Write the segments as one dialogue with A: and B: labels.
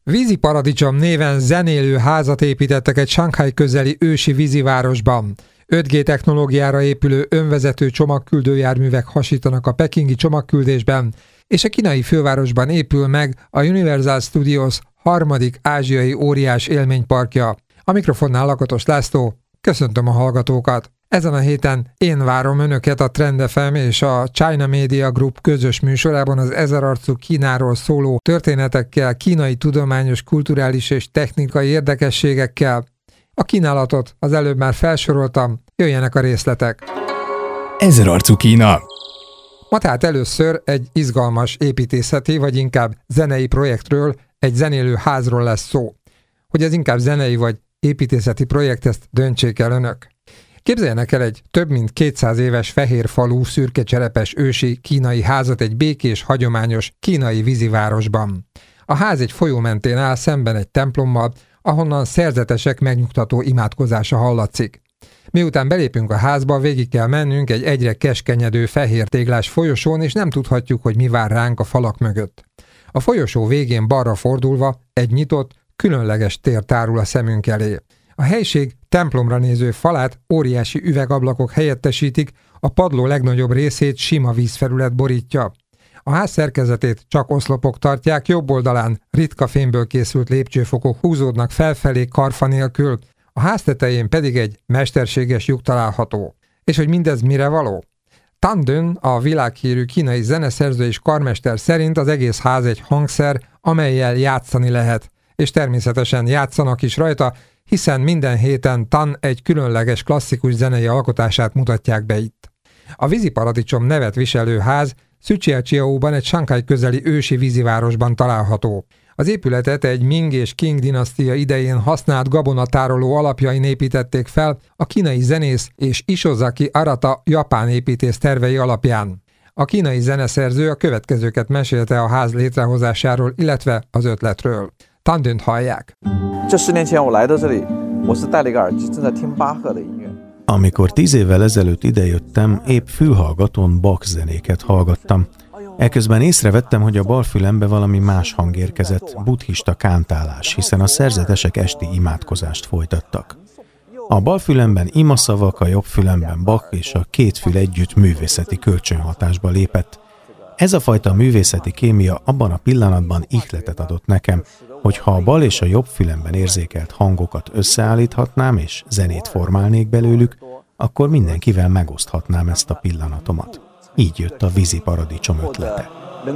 A: Vízi paradicsom néven zenélő házat építettek egy Sanghai közeli ősi vízivárosban. 5G technológiára épülő önvezető csomagküldőjárművek hasítanak a pekingi csomagküldésben, és a kínai fővárosban épül meg a Universal Studios harmadik ázsiai óriás élményparkja. A mikrofonnál Lakatos László, köszöntöm a hallgatókat! Ezen a héten én várom önöket a Trend FM és a China Media Group közös műsorában az ezerarcú Kínáról szóló történetekkel, kínai tudományos, kulturális és technikai érdekességekkel. A kínálatot az előbb már felsoroltam, jöjjenek a részletek.
B: Ezerarcú Kína.
A: Ma tehát először egy izgalmas építészeti, vagy inkább zenei projektről, egy zenélő házról lesz szó. Hogy ez inkább zenei vagy építészeti projekt, ezt döntsék el önök. Képzeljenek el egy több mint 200 éves fehér falú, szürke cserepes ősi kínai házat egy békés, hagyományos kínai vízivárosban. A ház egy folyó mentén áll szemben egy templommal, ahonnan szerzetesek megnyugtató imádkozása hallatszik. Miután belépünk a házba, végig kell mennünk egy egyre keskenyedő fehér téglás folyosón, és nem tudhatjuk, hogy mi vár ránk a falak mögött. A folyosó végén balra fordulva egy nyitott, különleges tér tárul a szemünk elé. A helység templomra néző falát óriási üvegablakok helyettesítik, a padló legnagyobb részét sima vízfelület borítja. A ház szerkezetét csak oszlopok tartják, jobb oldalán ritka fémből készült lépcsőfokok húzódnak felfelé karfa nélkül, a ház tetején pedig egy mesterséges lyuk található. És hogy mindez mire való? Tan Dun, a világhírű kínai zeneszerző és karmester szerint az egész ház egy hangszer, amellyel játszani lehet, és természetesen játszanak is rajta, hiszen minden héten Tan egy különleges klasszikus zenei alkotását mutatják be itt. A Vízi Paradicsom nevet viselő ház Szücsielcsiaóban egy Sanghai közeli ősi vízivárosban található. Az épületet egy Ming és Qing dinasztia idején használt gabonatároló alapjain építették fel a kínai zenész és Isozaki Arata japán építész tervei alapján. A kínai zeneszerző a következőket mesélte a ház létrehozásáról, illetve az ötletről. Tan Dunt hallják.
B: Amikor 10 évvel ezelőtt idejöttem, épp fülhallgatón Bach zenéket hallgattam. Eközben észrevettem, hogy a bal fülembe valami más hang érkezett, buddhista kántálás, hiszen a szerzetesek esti imádkozást folytattak. A bal fülemben imaszavak, a jobb fülemben Bach, és a két fül együtt művészeti kölcsönhatásba lépett. Ez a fajta művészeti kémia abban a pillanatban ihletet adott nekem, hogy ha a bal és a jobb fülemben érzékelt hangokat összeállíthatnám és zenét formálnék belőlük, akkor mindenkivel megoszthatnám ezt a pillanatomat. Így jött a Vízi Paradicsom ötlete.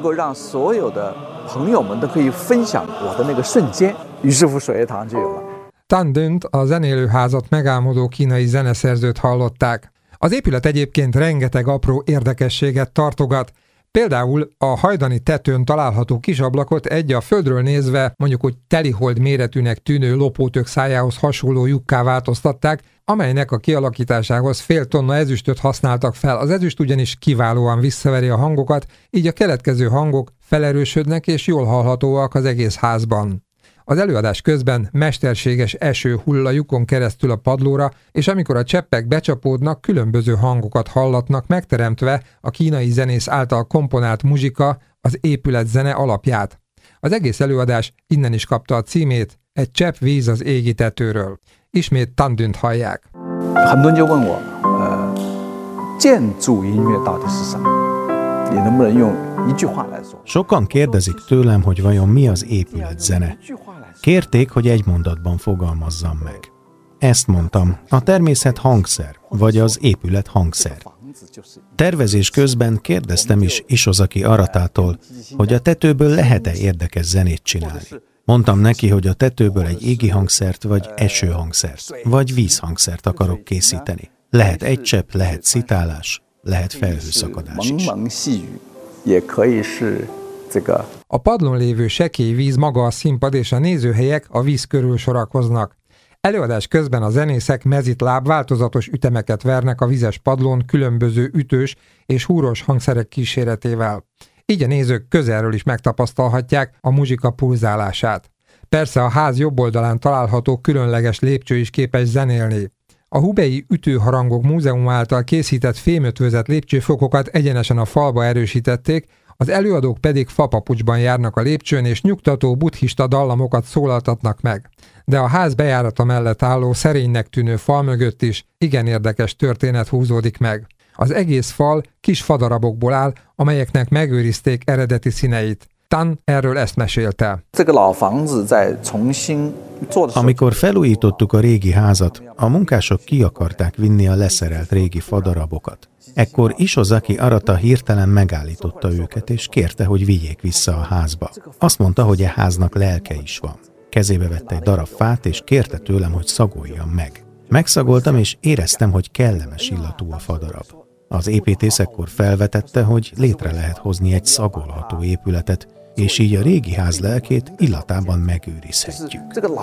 A: Tan Dunt, a zenélőházat megálmodó kínai zeneszerzőt hallották. Az épület egyébként rengeteg apró érdekességet tartogat. Például a hajdani tetőn található kis ablakot egy a földről nézve mondjuk úgy telihold méretűnek tűnő lopótök szájához hasonló lyukká változtatták, amelynek a kialakításához fél tonna ezüstöt használtak fel. Az ezüst ugyanis kiválóan visszaveri a hangokat, így a keletkező hangok felerősödnek és jól hallhatóak az egész házban. Az előadás közben mesterséges eső hull a lyukon keresztül a padlóra, és amikor a cseppek becsapódnak, különböző hangokat hallatnak, megteremtve a kínai zenész által komponált muzsika, az épület zene alapját. Az egész előadás innen is kapta a címét, egy csepp víz az égi tetőről. Ismét Tan Dunt hallják.
B: Sokan kérdezik tőlem, hogy vajon mi az épületzene. Kérték, hogy egy mondatban fogalmazzam meg. Ezt mondtam, a természet hangszer, vagy az épület hangszer. Tervezés közben kérdeztem is Isozaki Aratától, hogy a tetőből lehet-e érdekes zenét csinálni. Mondtam neki, hogy a tetőből egy égi hangszert, vagy esőhangszert, vagy vízhangszert akarok készíteni. Lehet egy csepp, lehet szitálás, lehet felhőszakadás is.
A: A padlón lévő sekély víz maga a színpad, és a nézőhelyek a víz körül sorakoznak. Előadás közben a zenészek mezitláb változatos ütemeket vernek a vizes padlón különböző ütős és húros hangszerek kíséretével. Így a nézők közelről is megtapasztalhatják a muzsika pulzálását. Persze a ház jobb oldalán található különleges lépcső is képes zenélni. A Hubei Ütőharangok Múzeum által készített fémötvözet lépcsőfokokat egyenesen a falba erősítették, Az előadók pedig fapapucsban járnak a lépcsőn, és nyugtató buddhista dallamokat szólaltatnak meg. De a ház bejárata mellett álló szerénynek tűnő fal mögött is igen érdekes történet húzódik meg. Az egész fal kis fadarabokból áll, amelyeknek megőrizték eredeti színeit. Tan erről ezt mesélte.
B: Amikor felújítottuk a régi házat, a munkások ki akarták vinni a leszerelt régi fadarabokat. Ekkor Isozaki Arata hirtelen megállította őket, és kérte, hogy vigyék vissza a házba. Azt mondta, hogy e háznak lelke is van. Kezébe vette egy darab fát, és kérte tőlem, hogy szagoljam meg. Megszagoltam, és éreztem, hogy kellemes illatú a fadarab. Az építész ekkor felvetette, hogy létre lehet hozni egy szagolható épületet, és így a régi ház lelkét illatában megőrizhetjük.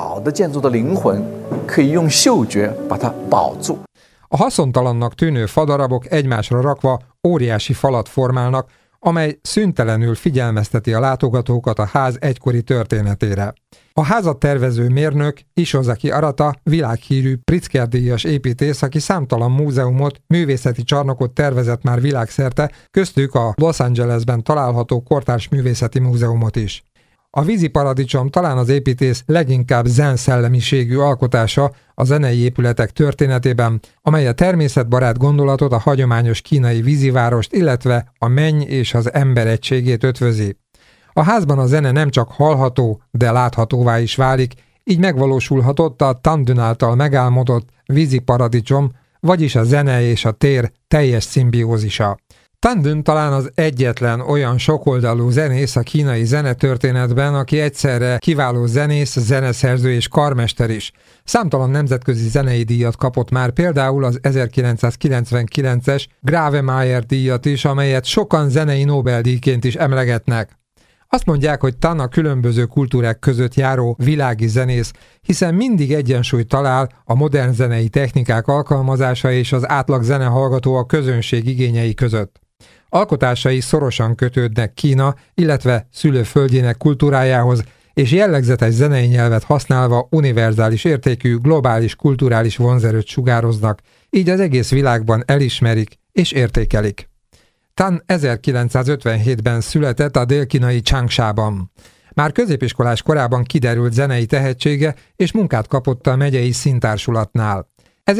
A: A haszontalannak tűnő fadarabok egymásra rakva óriási falat formálnak, amely szüntelenül figyelmezteti a látogatókat a ház egykori történetére. A házat tervező mérnök Isozaki Arata világhírű Pritzker-díjas építész, aki számtalan múzeumot, művészeti csarnokot tervezett már világszerte, köztük a Los Angelesben található kortárs művészeti múzeumot is. A víziparadicsom talán az építész leginkább zen szellemiségű alkotása a zenei épületek történetében, amely a természetbarát gondolatot, a hagyományos kínai vízivárost, illetve a menny és az ember egységét ötvözi. A házban a zene nem csak hallható, de láthatóvá is válik, így megvalósulhatott a Tandun által megálmodott víziparadicsom, vagyis a zene és a tér teljes szimbiózisa. Tandun talán az egyetlen olyan sokoldalú zenész a kínai zenetörténetben, aki egyszerre kiváló zenész, zeneszerző és karmester is. Számtalan nemzetközi zenei díjat kapott már, például az 1999-es Grawemeyer díjat is, amelyet sokan zenei Nobel-díjként is emlegetnek. Azt mondják, hogy Tan a különböző kultúrák között járó világi zenész, hiszen mindig egyensúlyt talál a modern zenei technikák alkalmazása és az átlag zenehallgató a közönség igényei között. Alkotásai szorosan kötődnek Kína, illetve szülőföldjének kultúrájához, és jellegzetes zenei nyelvet használva univerzális értékű, globális kulturális vonzerőt sugároznak, így az egész világban elismerik és értékelik. Tan 1957-ben született a dél-kínai Changsha-ban. Már középiskolás korában kiderült zenei tehetsége, és munkát kapott a megyei színtársulatnál.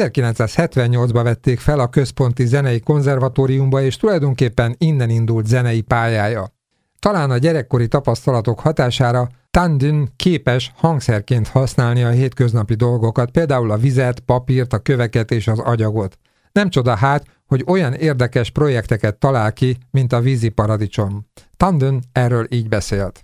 A: 1978-ban vették fel a Központi Zenei Konzervatóriumba, és tulajdonképpen innen indult zenei pályája. Talán a gyerekkori tapasztalatok hatására Tandun képes hangszerként használni a hétköznapi dolgokat, például a vizet, papírt, a köveket és az agyagot. Nem csoda hát, hogy olyan érdekes projekteket talál ki, mint a víziparadicsom. Tandun erről így beszélt.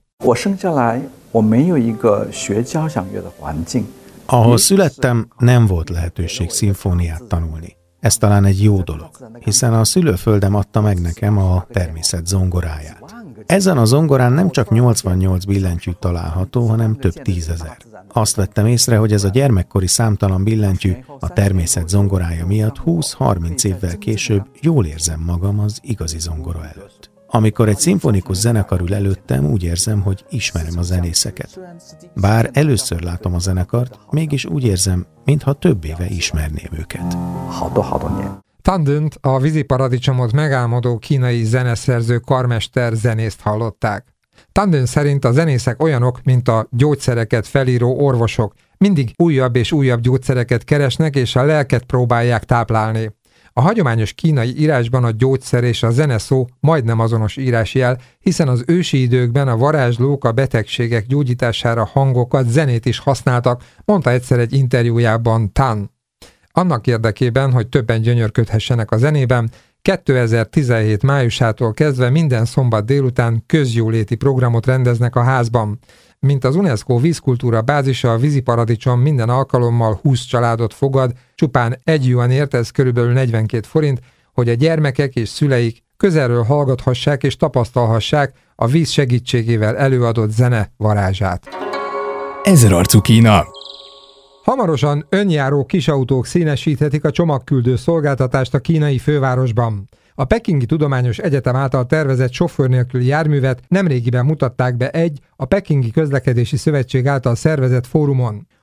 B: Ahol születtem, nem volt lehetőség szimfóniát tanulni. Ez talán egy jó dolog, hiszen a szülőföldem adta meg nekem a természet zongoráját. Ezen a zongorán nem csak 88 billentyű található, hanem több 10 000. Azt vettem észre, hogy ez a gyermekkori számtalan billentyű a természet zongorája miatt 20-30 évvel később jól érzem magam az igazi zongora előtt. Amikor egy szimfonikus zenekar ül előttem, úgy érzem, hogy ismerem a zenészeket. Bár először látom a zenekart, mégis úgy érzem, mintha több éve ismerném őket.
A: Tandunt, a víziparadicsomot megálmodó kínai zeneszerző, karmester, zenészt hallották. Tandun szerint a zenészek olyanok, mint a gyógyszereket felíró orvosok. Mindig újabb és újabb gyógyszereket keresnek, és a lelket próbálják táplálni. A hagyományos kínai írásban a gyógyszer és a zene szó majdnem azonos írásjel, hiszen az ősi időkben a varázslók a betegségek gyógyítására hangokat, zenét is használtak, mondta egyszer egy interjújában Tan. Annak érdekében, hogy többen gyönyörködhessenek a zenében, 2017 májusától kezdve minden szombat délután közjóléti programot rendeznek a házban. Mint az UNESCO vízkultúra bázisa, a víziparadicsom minden alkalommal 20 családot fogad, csupán 1 yuanért, ez körülbelül 42 forint, hogy a gyermekek és szüleik közelről hallgathassák és tapasztalhassák a víz segítségével előadott zene varázsát.
C: Ezerarcú Kína.
A: Hamarosan önjáró kisautók színesíthetik a csomagküldő szolgáltatást a kínai fővárosban. A Pekingi Tudományos Egyetem által tervezett sofőr nélküli járművet nemrégiben mutatták be a Pekingi Közlekedési Szövetség által szervezett fórumon.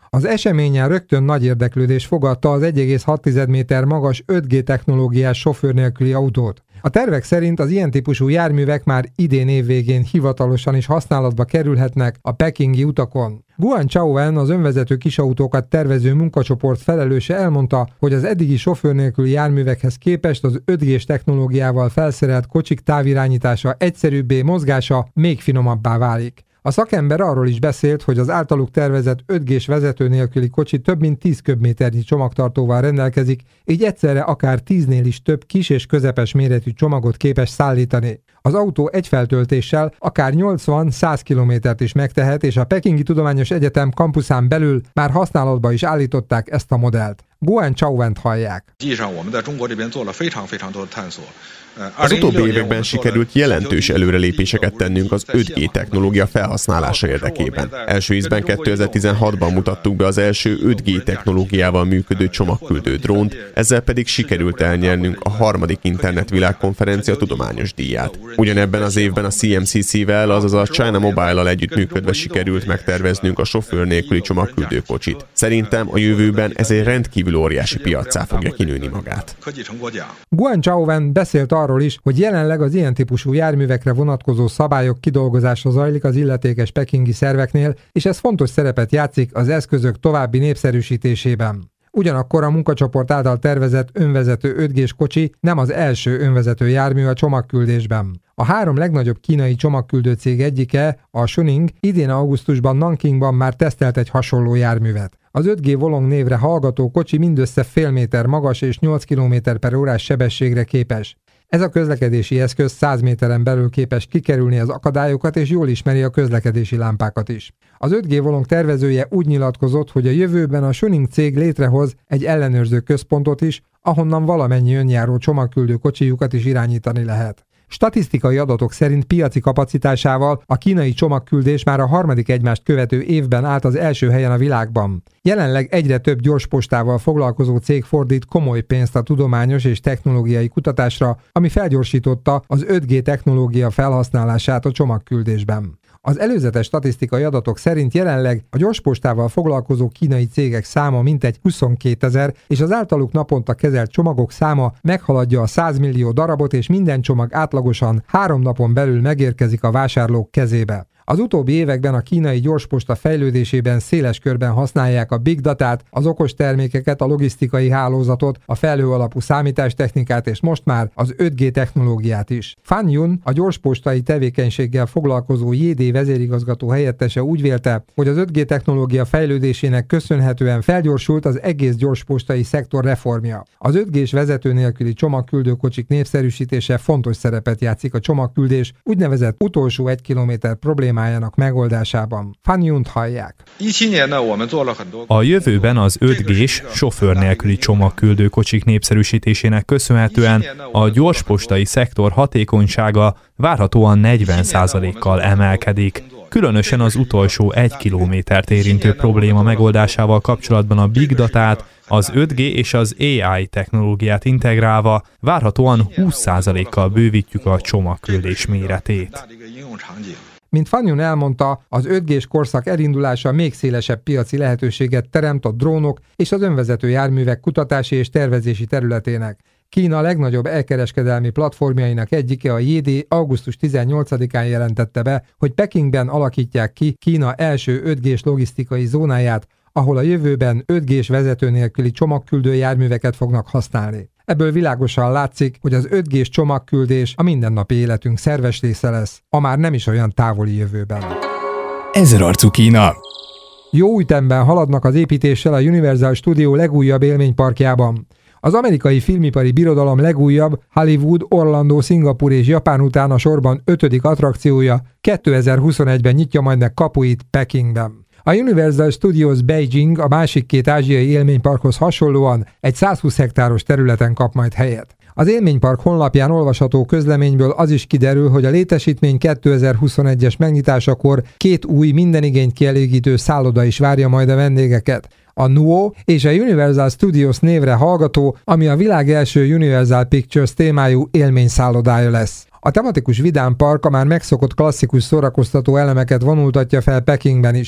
A: Az eseményen rögtön nagy érdeklődés fogadta az 1,6 méter magas 5G technológiás sofőr nélküli autót. A tervek szerint az ilyen típusú járművek már idén év végén hivatalosan is használatba kerülhetnek a pekingi utakon. Guan Chaowen, az önvezető kisautókat tervező munkacsoport felelőse elmondta, hogy az eddigi sofőr nélküli járművekhez képest az 5G-s technológiával felszerelt kocsik távirányítása egyszerűbbé, mozgása még finomabbá válik. A szakember arról is beszélt, hogy az általuk tervezett 5G-s vezető nélküli kocsi több mint 10 köbméternyi csomagtartóval rendelkezik, így egyszerre akár 10-nél is több kis és közepes méretű csomagot képes szállítani. Az autó egy feltöltéssel akár 80-100 kilométert is megtehet, és a Pekingi Tudományos Egyetem kampuszán belül már használatba is állították ezt a modellt. Guan Chaowent hallják.
D: Az utóbbi években sikerült jelentős előrelépéseket tennünk az 5G technológia felhasználása érdekében. Első ízben 2016-ban mutattuk be az első 5G technológiával működő csomagküldő drónt, ezzel pedig sikerült elnyernünk a 3. internetvilágkonferencia tudományos díját. Ugyanebben az évben a CMCC-vel, azaz a China Mobile-al együttműködve sikerült megterveznünk a sofőr nélküli csomagküldő kocsit. Szerintem a jövőben ez egy rendkívül óriási piaccá fogja kinőni magát.
A: Guan Chaowen beszélt arról is, hogy jelenleg az ilyen típusú járművekre vonatkozó szabályok kidolgozása zajlik az illetékes pekingi szerveknél, és ez fontos szerepet játszik az eszközök további népszerűsítésében. Ugyanakkor a munkacsoport által tervezett önvezető 5G-s kocsi nem az első önvezető jármű a csomagküldésben. A 3 legnagyobb kínai csomagküldő cég egyike, a Suning, idén augusztusban Nankingban már tesztelt egy hasonló járművet. Az 5G Volong névre hallgató kocsi mindössze fél méter magas és 8 km/h sebességre képes. Ez a közlekedési eszköz 100 méteren belül képes kikerülni az akadályokat, és jól ismeri a közlekedési lámpákat is. Az 5G Volong tervezője úgy nyilatkozott, hogy a jövőben a Suning cég létrehoz egy ellenőrző központot is, ahonnan valamennyi önjáró csomagküldő kocsijukat is irányítani lehet. Statisztikai adatok szerint piaci kapacitásával a kínai csomagküldés már a 3. egymást követő évben állt az első helyen a világban. Jelenleg egyre több gyorspostával foglalkozó cég fordít komoly pénzt a tudományos és technológiai kutatásra, ami felgyorsította az 5G technológia felhasználását a csomagküldésben. Az előzetes statisztikai adatok szerint jelenleg a gyorspostával foglalkozó kínai cégek száma mintegy 22 000, és az általuk naponta kezelt csomagok száma meghaladja a 100 millió darabot, és minden csomag átlagosan 3 napon belül megérkezik a vásárlók kezébe. Az utóbbi években a kínai gyorsposta fejlődésében széles körben használják a big datát, az okos termékeket, a logisztikai hálózatot, a felhő alapú számítástechnikát és most már az 5G technológiát is. Fan Yun, a gyorspostai tevékenységgel foglalkozó JD vezérigazgató helyettese úgy vélte, hogy az 5G technológia fejlődésének köszönhetően felgyorsult az egész gyorspostai szektor reformja. Az 5G-s vezető nélküli csomagküldőkocsik népszerűsítése fontos szerepet játszik a csomagküldés úgynevezett utolsó 1 kilométer problémájának megoldásában. Fan Yunt hallják.
C: A jövőben az 5G-s sofőr nélküli csomagküldő kocsik népszerűsítésének köszönhetően a gyorspostai szektor hatékonysága várhatóan 40%-kal emelkedik. Különösen az utolsó 1 kilométert érintő probléma megoldásával kapcsolatban a big datát, az 5G és az AI technológiát integrálva várhatóan 20%-kal bővítjük a csomagküldés méretét. Ezerarcú Kína.
A: Jó ütemben haladnak az építéssel a Universal Studio legújabb élményparkjában. Az amerikai filmipari birodalom legújabb, Hollywood, Orlando, Szingapúr és Japán után a sorban 5. attrakciója 2021-ben nyitja majd meg kapuit Pekingben. A Universal Studios Beijing a másik 2 ázsiai élményparkhoz hasonlóan egy 120 hektáros területen kap majd helyet. Az élménypark honlapján olvasható közleményből az is kiderül, hogy a létesítmény 2021-es megnyitásakor 2 új, minden igényt kielégítő szálloda is várja majd a vendégeket. A Nuo és a Universal Studios névre hallgató, ami a világ első Universal Pictures témájú élményszállodája lesz. A tematikus vidámpark a már megszokott klasszikus szórakoztató elemeket vonultatja fel Pekingben is.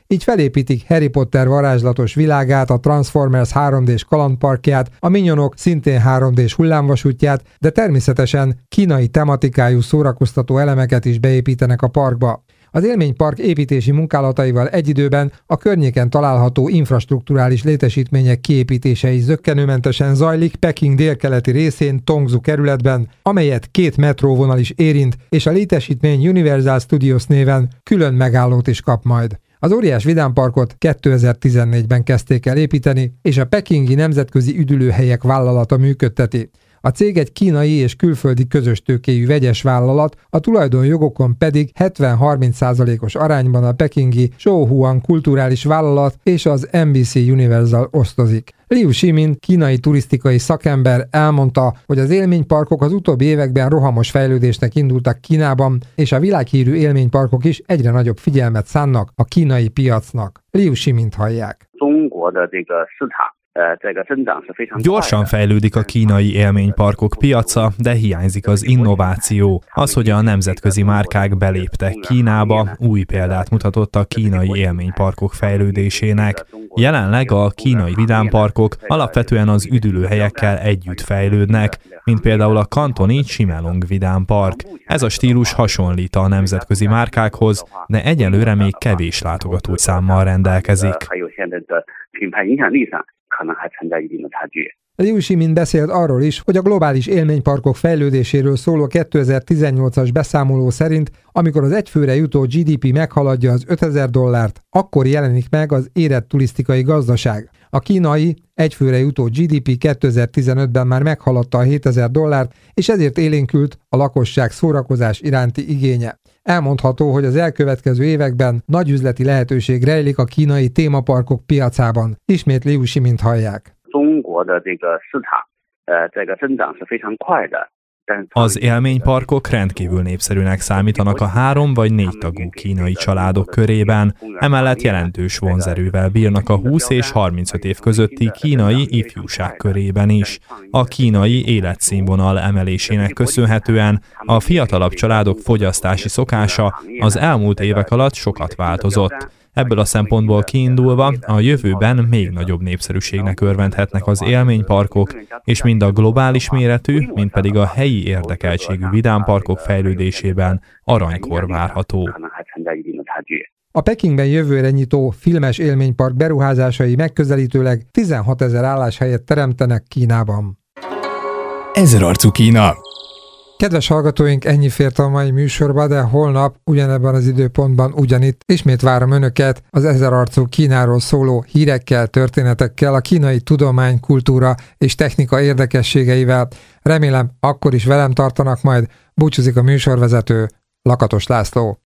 A: Így felépítik Harry Potter varázslatos világát, a Transformers 3D-s kalandparkját, a Minionok szintén 3D-s hullámvasútját, de természetesen kínai tematikájú szórakoztató elemeket is beépítenek a parkba. Az élménypark építési munkálataival egy időben a környéken található infrastrukturális létesítmények kiépítése is zökkenőmentesen zajlik Peking délkeleti részén, Tongzhou kerületben, amelyet 2 metróvonal is érint, és a létesítmény Universal Studios néven külön megállót is kap majd. Az óriás vidámparkot 2014-ben kezdték el építeni, és a pekingi nemzetközi üdülőhelyek vállalata működteti. A cég egy kínai és külföldi közös tőkéjű vegyes vállalat, a tulajdonjogokon pedig 70-30%-os arányban a pekingi Zhouhuan kulturális vállalat és az NBC Universal osztozik. Liu Ximin, kínai turisztikai szakember elmondta, hogy az élményparkok az utóbbi években rohamos fejlődésnek indultak Kínában, és a világhírű élményparkok is egyre nagyobb figyelmet szánnak a kínai piacnak. Liu Ximint hallják.
C: Gyorsan fejlődik a kínai élményparkok piaca, de hiányzik az innováció. Az, hogy a nemzetközi márkák beléptek Kínába, új példát mutatott a kínai élményparkok fejlődésének. Jelenleg a kínai vidámparkok alapvetően az üdülőhelyekkel együtt fejlődnek, mint például a kantoni Chimelong vidámpark. Ez a stílus hasonlít a nemzetközi márkákhoz, de egyelőre még kevés látogatószámmal rendelkezik.
A: Liu Ximin beszélt arról is, hogy a globális élményparkok fejlődéséről szóló 2018-as beszámoló szerint, amikor az egyfőre jutó GDP meghaladja az $5000, akkor jelenik meg az érett turisztikai gazdaság. A kínai egyfőre jutó GDP 2015-ben már meghaladta a $7000, és ezért élénkült a lakosság szórakozás iránti igénye. Elmondható, hogy az elkövetkező években nagy üzleti lehetőség rejlik a kínai témaparkok piacában. Ismét Liu Ximint hallják.
C: Az élményparkok rendkívül népszerűnek számítanak a 3 vagy 4 tagú kínai családok körében, emellett jelentős vonzerővel bírnak a 20 és 35 év közötti kínai ifjúság körében is. A kínai életszínvonal emelésének köszönhetően a fiatalabb családok fogyasztási szokása az elmúlt évek alatt sokat változott. Ebből a szempontból kiindulva a jövőben még nagyobb népszerűségnek örvendhetnek az élményparkok, és mind a globális méretű, mind pedig a helyi érdekeltségű vidámparkok fejlődésében aranykor várható.
A: A Pekingben jövőre nyitó filmes élménypark beruházásai megközelítőleg 16 000 álláshelyet teremtenek Kínában.
E: Ezerarcú Kína.
A: Kedves hallgatóink, ennyi fért a mai műsorba, de holnap ugyanebben az időpontban ugyanitt ismét várom Önöket az ezerarcú Kínáról szóló hírekkel, történetekkel, a kínai tudomány, kultúra és technika érdekességeivel. Remélem, akkor is velem tartanak majd. Búcsúzik a műsorvezető, Lakatos László.